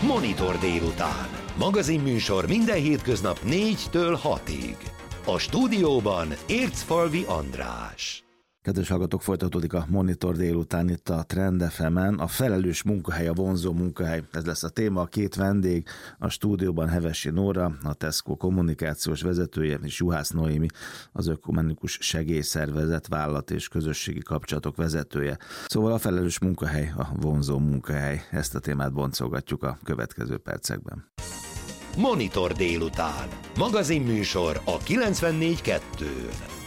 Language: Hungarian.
Monitor délután. Magazinműsor minden hétköznap 4-től 6-ig. A stúdióban Ércfalvi András. Kedves hallgatók, folytatódik a Monitor délután itt a Trend FM-en. A felelős munkahely, a vonzó munkahely, ez lesz a téma. A két vendég a stúdióban: Hevesi Nóra, a Tesco kommunikációs vezetője, és Juhász Noémi, az Ökumenikus Segélyszervezet vállalat és közösségi kapcsolatok vezetője. Szóval a felelős munkahely, a vonzó munkahely. Ezt a témát boncolgatjuk a következő percekben. Monitor délután. Magazinműsor a 94.2-n.